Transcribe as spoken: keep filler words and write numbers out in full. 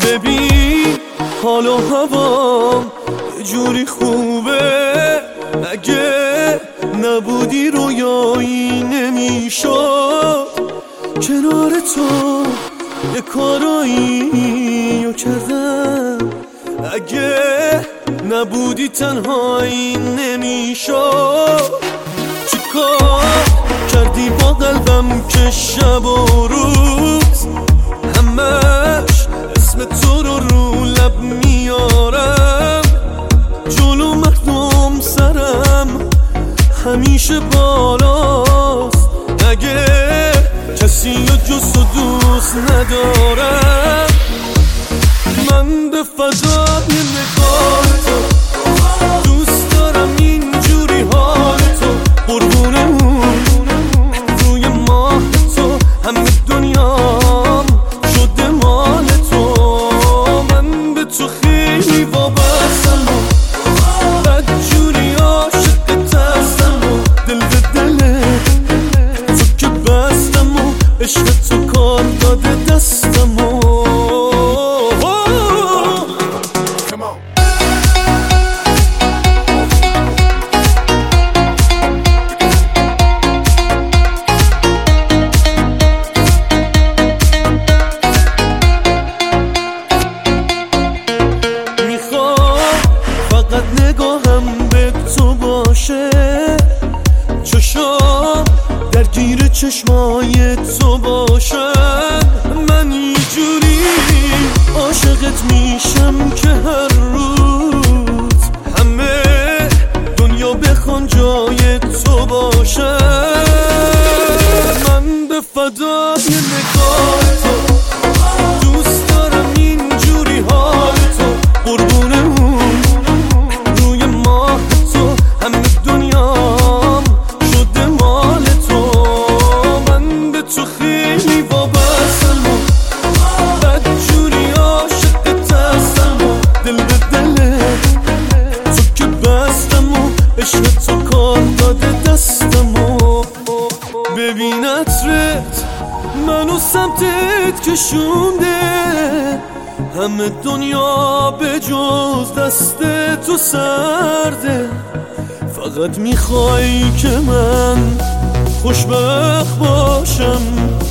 ببین حال و هوام یه جوری خوبه، اگه نبودی رویایی نمیشد. کنار تو یه کارایی رو کردم، اگه نبودی تنهایی نمیشد. چیکار کردی با قلبم که شب و روز همش اسم تو رو رو لب میارم؟ جلو مردم سرم همیشه بالاست، اگه کسی رو جز تو دوست ندارم. من به فضای نگاه تو دوست دارم، اینجوری حال تو قربونه اون روی ماه تو، همه دنیام شده مال تو. من به تو خیلی وابستم و بدجوری عاشقت هستم و دل به دل تو که بستم و عشق تو کار داده دستم و نگاهم به تو باشه، چشام درگیر چشمای تو باشن. من یه جوری عاشقت میشم که هر روز همه دنیا بخوان جای تو باشن. من به فدای نگاه تو دوست دارم، اینجوری حال تو قربونه اون روی ماه تو، همه دنیام شده مال تو. من به تو خیلی وابستم و بدجوری عاشقت هستم و دل به دل تو که بستم و عشق تو کار داده دستم و ببین عطرت منو سمتت کشونده، همه دنیا به جز دست تو سرده. فقط میخوای که من خوشبخت باشم،